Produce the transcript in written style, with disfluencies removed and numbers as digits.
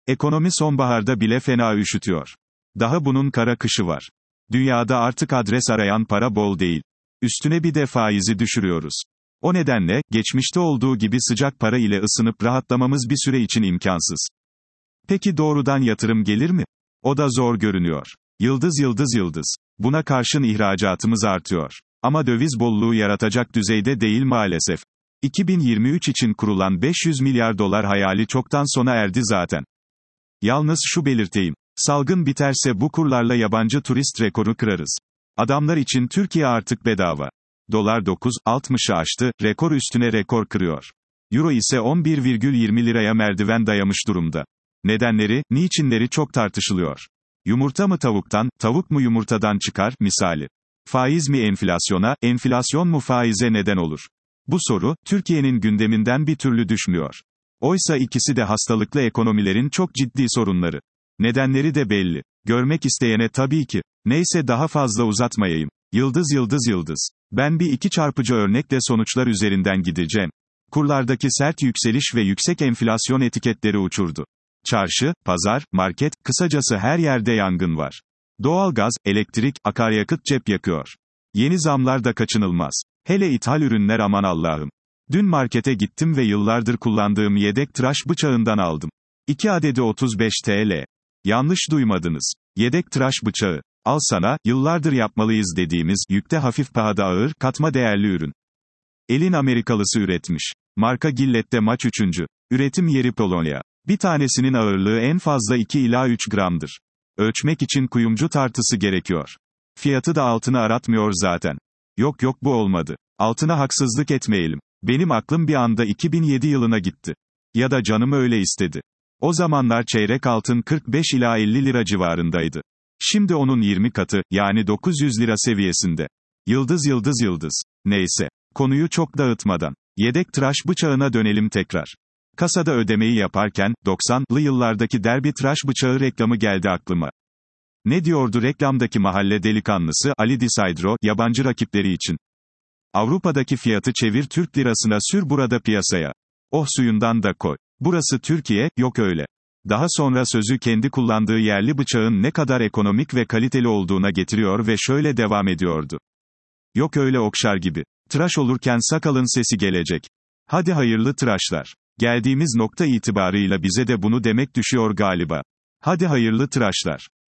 Ekonomi sonbaharda bile fena üşütüyor. Daha bunun kara kışı var. Dünyada artık adres arayan para bol değil. Üstüne bir de faizi düşürüyoruz. O nedenle, geçmişte olduğu gibi sıcak para ile ısınıp rahatlamamız bir süre için imkansız. Peki doğrudan yatırım gelir mi? O da zor görünüyor. Yıldız yıldız yıldız. Buna karşın ihracatımız artıyor. Ama döviz bolluğu yaratacak düzeyde değil maalesef. 2023 için kurulan 500 milyar dolar hayali çoktan sona erdi zaten. Yalnız şu belirteyim. Salgın biterse bu kurlarla yabancı turist rekoru kırarız. Adamlar için Türkiye artık bedava. Dolar 9.60'ı aştı, rekor üstüne rekor kırıyor. Euro ise 11,20 liraya merdiven dayamış durumda. Nedenleri, niçinleri çok tartışılıyor. Yumurta mı tavuktan, tavuk mu yumurtadan çıkar, misali. Faiz mi enflasyona, enflasyon mu faize neden olur? Bu soru, Türkiye'nin gündeminden bir türlü düşmüyor. Oysa ikisi de hastalıklı ekonomilerin çok ciddi sorunları. Nedenleri de belli. Görmek isteyene tabii ki. Neyse daha fazla uzatmayayım. Yıldız yıldız yıldız. Ben bir iki çarpıcı örnekle sonuçlar üzerinden gideceğim. Kurlardaki sert yükseliş ve yüksek enflasyon etiketleri uçurdu. Çarşı, pazar, market, kısacası her yerde yangın var. Doğalgaz, elektrik, akaryakıt cep yakıyor. Yeni zamlar da kaçınılmaz. Hele ithal ürünler aman Allah'ım. Dün markete gittim ve yıllardır kullandığım yedek tıraş bıçağından aldım. 2 adedi 35 TL. Yanlış duymadınız. Yedek tıraş bıçağı. Al sana, yıllardır yapmalıyız dediğimiz, yükte hafif pahada ağır, katma değerli ürün. Elin Amerikalısı üretmiş. Marka Gillette'de maç 3. Üretim yeri Polonya. Bir tanesinin ağırlığı en fazla 2 ila 3 gramdır. Ölçmek için kuyumcu tartısı gerekiyor. Fiyatı da altını aratmıyor zaten. Yok bu olmadı. Altına haksızlık etmeyelim. Benim aklım bir anda 2007 yılına gitti. Ya da canım öyle istedi. O zamanlar çeyrek altın 45 ila 50 lira civarındaydı. Şimdi onun 20 katı, yani 900 lira seviyesinde. Yıldız yıldız yıldız. Neyse. Konuyu çok dağıtmadan. Yedek tıraş bıçağına dönelim tekrar. Kasada ödemeyi yaparken, 90'lı yıllardaki derbi tıraş bıçağı reklamı geldi aklıma. Ne diyordu reklamdaki mahalle delikanlısı, Ali Disaydro, yabancı rakipleri için? Avrupa'daki fiyatı çevir Türk lirasına sür burada piyasaya. Oh suyundan da koy. Burası Türkiye, yok öyle. Daha sonra sözü kendi kullandığı yerli bıçağın ne kadar ekonomik ve kaliteli olduğuna getiriyor ve şöyle devam ediyordu. Yok öyle okşar gibi. Tıraş olurken sakalın sesi gelecek. Hadi hayırlı tıraşlar. Geldiğimiz nokta itibarıyla bize de bunu demek düşüyor galiba. Hadi hayırlı tıraşlar.